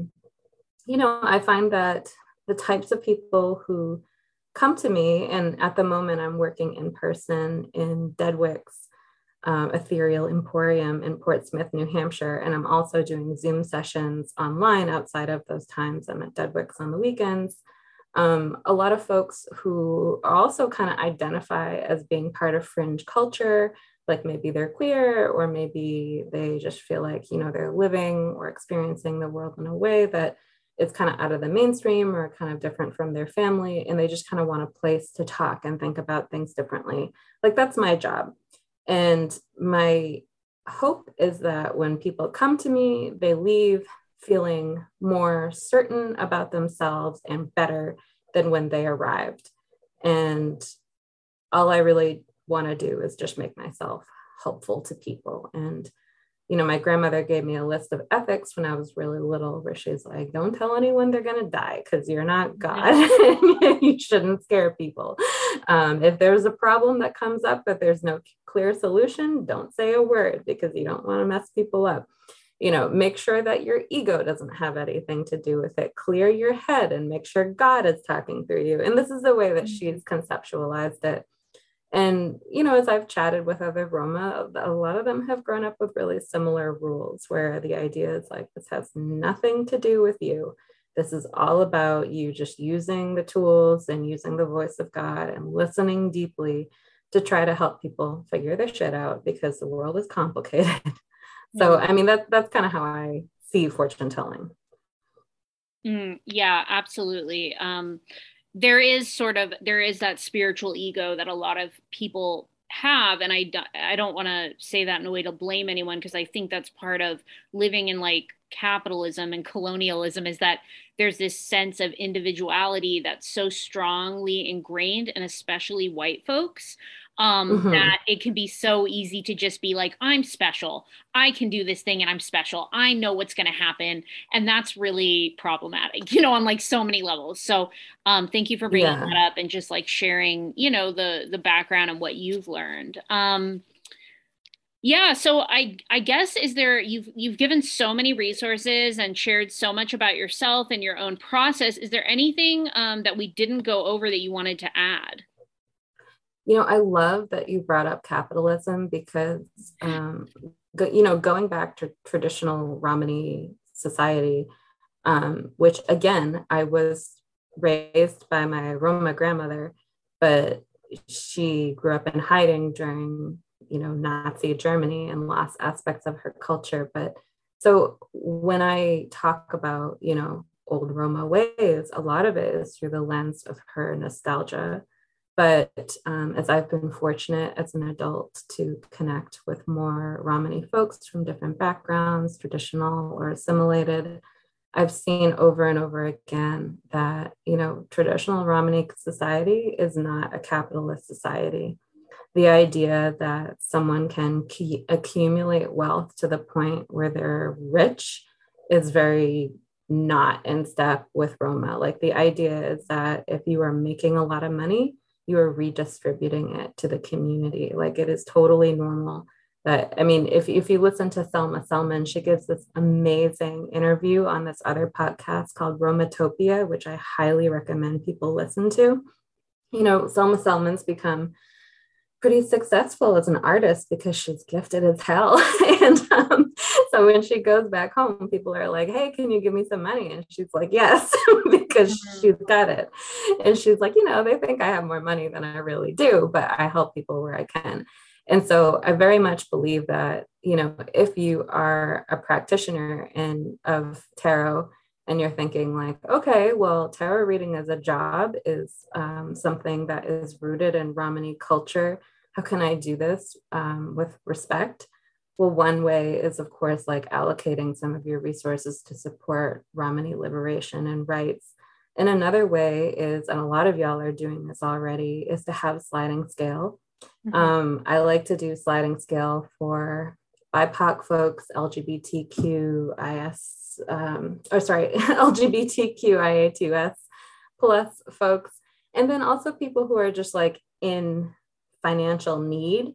I find that the types of people who come to me, and at the moment I'm working in person in Deadwick's Ethereal Emporium in Portsmouth, New Hampshire. And I'm also doing Zoom sessions online outside of those times. I'm at Deadwick's on the weekends. A lot of folks who also kind of identify as being part of fringe culture, like maybe they're queer, or maybe they just feel like, they're living or experiencing the world in a way that it's kind of out of the mainstream or kind of different from their family. And they just kind of want a place to talk and think about things differently. Like that's my job. And my hope is that when people come to me, they leave feeling more certain about themselves and better than when they arrived. And all I really want to do is just make myself helpful to people. And, my grandmother gave me a list of ethics when I was really little, where she's like, don't tell anyone they're going to die because you're not God. You shouldn't scare people. If there's a problem that comes up, but there's no clear solution, don't say a word because you don't want to mess people up. Make sure that your ego doesn't have anything to do with it. Clear your head and make sure God is talking through you. And this is the way that she's conceptualized it. And, as I've chatted with other Roma, a lot of them have grown up with really similar rules where the idea is like, this has nothing to do with you. This is all about you just using the tools and using the voice of God and listening deeply to try to help people figure their shit out because the world is complicated. So, that's kind of how I see fortune telling. Yeah, absolutely. There is that spiritual ego that a lot of people have. And I don't want to say that in a way to blame anyone, because I think that's part of living in like capitalism and colonialism, is that there's this sense of individuality that's so strongly ingrained, and especially white folks, that it can be so easy to just be like, I'm special. I can do this thing and I'm special. I know what's going to happen. And that's really problematic, on like so many levels. So thank you for bringing that up and just like sharing, the background and what you've learned. Yeah, so I guess you've given so many resources and shared so much about yourself and your own process. Is there anything that we didn't go over that you wanted to add? I love that you brought up capitalism because, going back to traditional Romani society, which again, I was raised by my Roma grandmother, but she grew up in hiding during, Nazi Germany and lost aspects of her culture. But so when I talk about, old Roma ways, a lot of it is through the lens of her nostalgia. But as I've been fortunate as an adult to connect with more Romani folks from different backgrounds, traditional or assimilated, I've seen over and over again that, traditional Romani society is not a capitalist society. The idea that someone can accumulate wealth to the point where they're rich is very not in step with Roma. Like the idea is that if you are making a lot of money, you are redistributing it to the community. Like it is totally normal That, I mean, if you listen to Selma Selman, she gives this amazing interview on this other podcast called Romatopia, which I highly recommend people listen to. You know, Selma Selman's become pretty successful as an artist because she's gifted as hell. And so when she goes back home, people are like, hey, can you give me some money? And she's like, yes, because she's got it. And she's like, you know, they think I have more money than I really do, but I help people where I can. And so I very much believe that, you know, if you are a practitioner of tarot, and you're thinking like, okay, well, tarot reading as a job is something that is rooted in Romani culture. How can I do this with respect? Well, one way is, of course, like allocating some of your resources to support Romani liberation and rights. And another way is, and a lot of y'all are doing this already, is to have sliding scale. I like to do sliding scale for BIPOC folks, LGBTQIS, LGBTQIA2S plus folks, and then also people who are just like in financial need.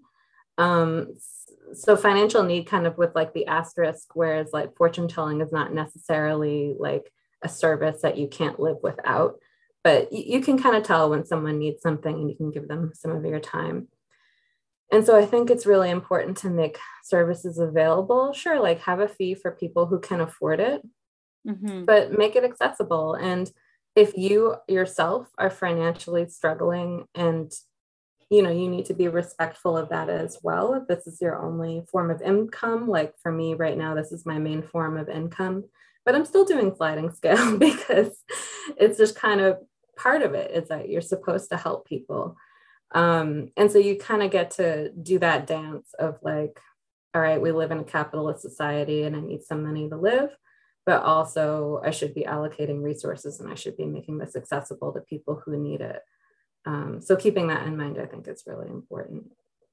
So financial need kind of with like the asterisk, whereas like fortune telling is not necessarily like a service that you can't live without, but you can kind of tell when someone needs something and you can give them some of your time. And so I think it's really important to make services available. Sure, like have a fee for people who can afford it, but make it accessible. And if you yourself are financially struggling and you know, you need to be respectful of that as well. If this is your only form of income, like for me right now, this is my main form of income, but I'm still doing sliding scale because it's just kind of part of it is that you're supposed to help people. And so you kind of get to do that dance of like, all right, we live in a capitalist society and I need some money to live, but also I should be allocating resources and I should be making this accessible to people who need it. So keeping that in mind, I think is really important.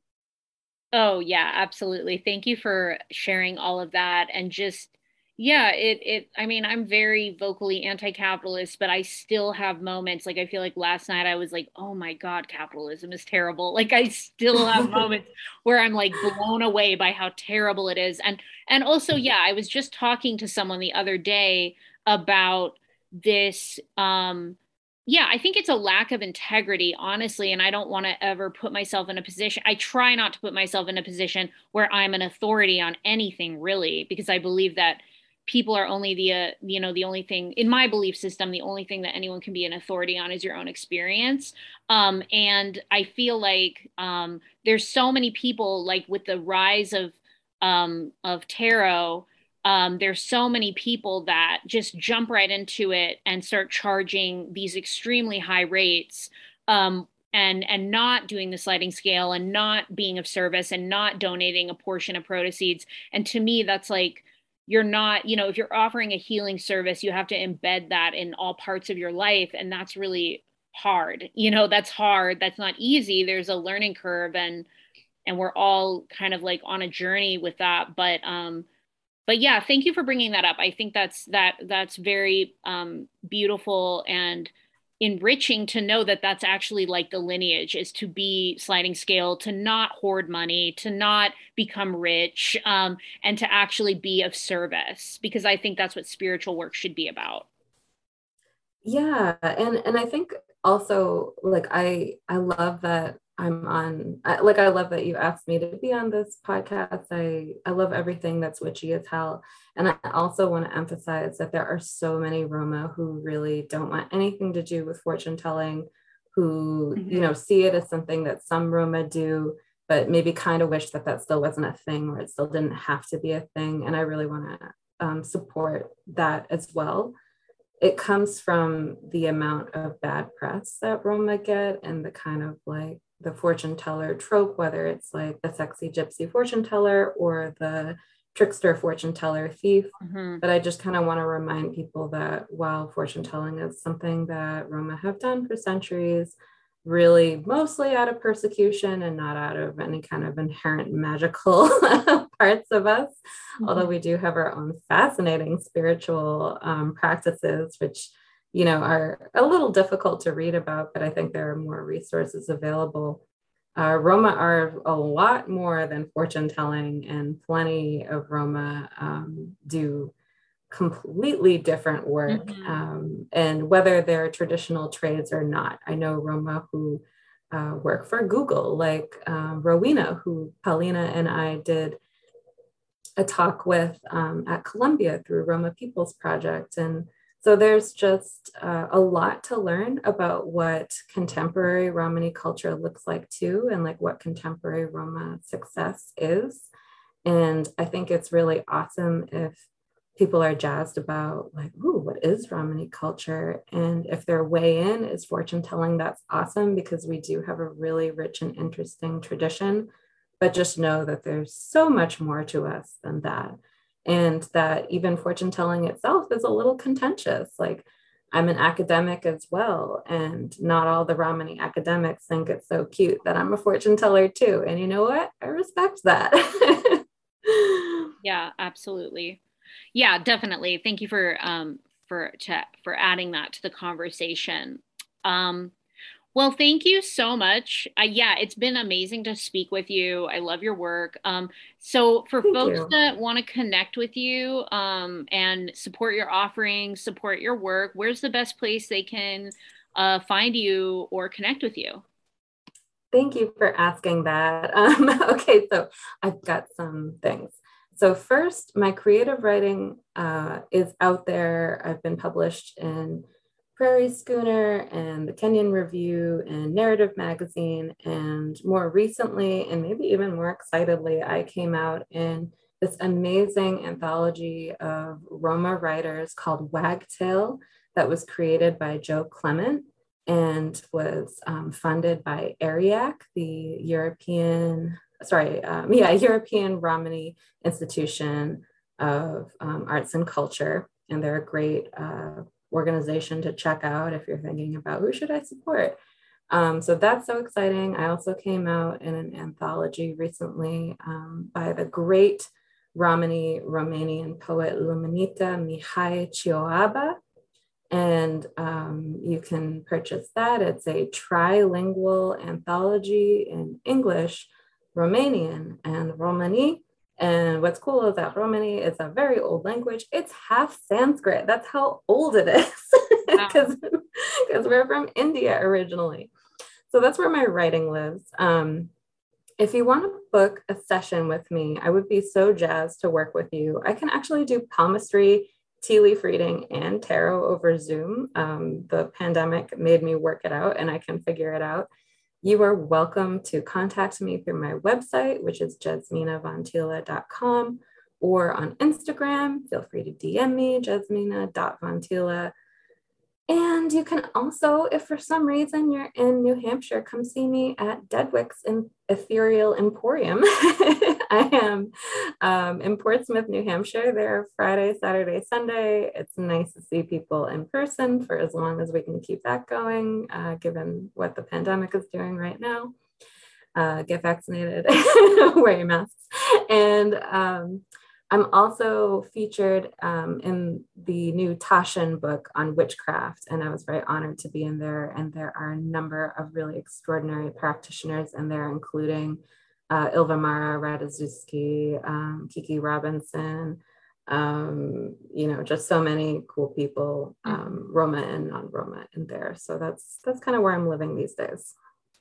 Oh yeah, absolutely. Thank you for sharing all of that. And just, yeah, I mean, I'm very vocally anti-capitalist, but I still have moments like I feel like last night I was like, oh my God, capitalism is terrible. Like I still have moments where I'm like blown away by how terrible it is. And also, yeah, I was just talking to someone the other day about this, yeah, I think it's a lack of integrity, honestly. And I don't want to ever put myself in a position. I try not to put myself in a position where I'm an authority on anything, really, because I believe that people are only the only thing in my belief system, the only thing that anyone can be an authority on is your own experience. And I feel like there's so many people, like with the rise of tarot, there's so many people that just jump right into it and start charging these extremely high rates, and not doing the sliding scale and not being of service and not donating a portion of proceeds. And to me, that's like, you're not, if you're offering a healing service, you have to embed that in all parts of your life. And that's really hard. That's hard. That's not easy. There's a learning curve, and we're all kind of like on a journey with that. But yeah, thank you for bringing that up. I think that's very beautiful and enriching to know that that's actually like the lineage is to be sliding scale, to not hoard money, to not become rich, and to actually be of service, because I think that's what spiritual work should be about. Yeah, and I think also like I love that I love that you asked me to be on this podcast. I love everything that's witchy as hell. And I also want to emphasize that there are so many Roma who really don't want anything to do with fortune telling, who, see it as something that some Roma do, but maybe kind of wish that that still wasn't a thing or it still didn't have to be a thing. And I really want to support that as well. It comes from the amount of bad press that Roma get and the kind of like the fortune teller trope, whether it's like the sexy gypsy fortune teller or the trickster fortune teller thief. But I just kind of want to remind people that while fortune telling is something that Roma have done for centuries, really mostly out of persecution and not out of any kind of inherent magical parts of us. Although we do have our own fascinating spiritual practices, which, are a little difficult to read about, but I think there are more resources available. Roma are a lot more than fortune telling, and plenty of Roma do completely different work. And whether they're traditional trades or not, I know Roma who work for Google, like Rowena, who Paulina and I did a talk with at Columbia through Roma People's Project. And so there's just a lot to learn about what contemporary Romani culture looks like too, and like what contemporary Roma success is. And I think it's really awesome if people are jazzed about like, ooh, what is Romani culture? And if their way in is fortune telling, that's awesome, because we do have a really rich and interesting tradition. But just know that there's so much more to us than that. And that even fortune telling itself is a little contentious. Like, I'm an academic as well, and not all the Romani academics think it's so cute that I'm a fortune teller too. And you know what? I respect that. Yeah, absolutely. Yeah, definitely. Thank you for adding that to the conversation. Well, thank you so much. Yeah, it's been amazing to speak with you. I love your work. So for Thank folks you. that want to connect with you and support your offerings, support your work, where's the best place they can find you or connect with you? Thank you for asking that. Okay, so I've got some things. So first, my creative writing is out there. I've been published in Prairie Schooner and the Kenyon Review and Narrative Magazine. And more recently, and maybe even more excitedly, I came out in this amazing anthology of Roma writers called Wagtail that was created by Joe Clement and was funded by ERIAC, the European Romani Institution of Arts and Culture. And they're a great organization to check out if you're thinking about who should I support. So that's so exciting. I also came out in an anthology recently by the great Romanian poet Luminita Mihai Cioaba. And you can purchase that. It's a trilingual anthology in English, Romanian, and Romani. And what's cool is that Romani is a very old language. It's half Sanskrit. That's how old it is, because we're from India originally. So that's where my writing lives. If you want to book a session with me, I would be so jazzed to work with you. I can actually do palmistry, tea leaf reading, and tarot over Zoom. The pandemic made me work it out, and I can figure it out. You are welcome to contact me through my website, which is jasminavontila.com, or on Instagram. Feel free to DM me, jasmina.vontila. And you can also, if for some reason you're in New Hampshire, come see me at Deadwick's in Ethereal Emporium. I am in Portsmouth, New Hampshire. There Friday, Saturday, Sunday. It's nice to see people in person for as long as we can keep that going, given what the pandemic is doing right now. Get vaccinated, wear your masks. And I'm also featured in the new Taschen book on witchcraft, and I was very honored to be in there. And there are a number of really extraordinary practitioners in there, including Ilvamara Ratajkowski, Kiki Robinson, just so many cool people, Roma and non-Roma in there. So that's kind of where I'm living these days.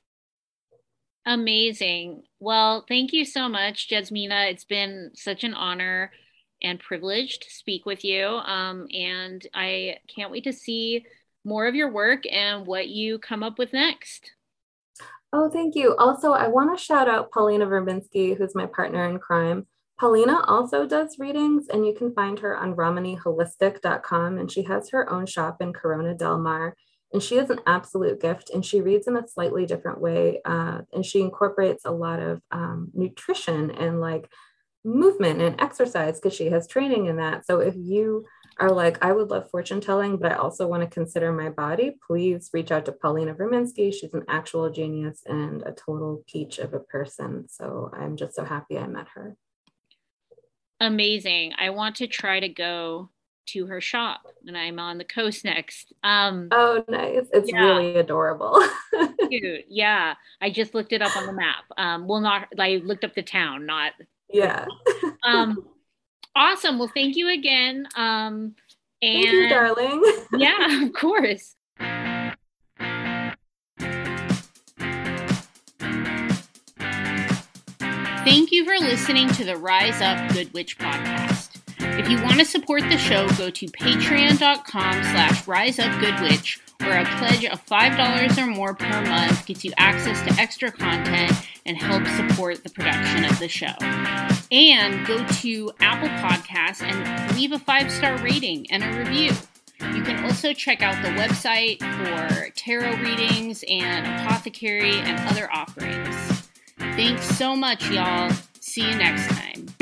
Amazing. Well, thank you so much, Jasmina. It's been such an honor and privilege to speak with you. And I can't wait to see more of your work and what you come up with next. Oh, thank you. Also, I want to shout out Paulina Verbinsky, who's my partner in crime. Paulina also does readings, and you can find her on romaniholistic.com, and she has her own shop in Corona del Mar. And she is an absolute gift, and she reads in a slightly different way. And she incorporates a lot of nutrition and like movement and exercise because she has training in that. So if you are like, I would love fortune telling, but I also want to consider my body, please reach out to Paulina Verminsky. She's an actual genius and a total peach of a person. So I'm just so happy I met her. Amazing. I want to try to go to her shop, and I'm on the coast next. Oh, nice. It's really adorable. Cute. Yeah. I just looked it up on the map. I looked up the town, not. Yeah. Awesome. Well, thank you again. Thank you, darling. Yeah, of course. Thank you for listening to the Rise Up Good Witch podcast. If you want to support the show, go to patreon.com/riseupgoodwitch, where a pledge of $5 or more per month gets you access to extra content and helps support the production of the show. And go to Apple Podcasts and leave a 5-star rating and a review. You can also check out the website for tarot readings and apothecary and other offerings. Thanks so much, y'all. See you next time.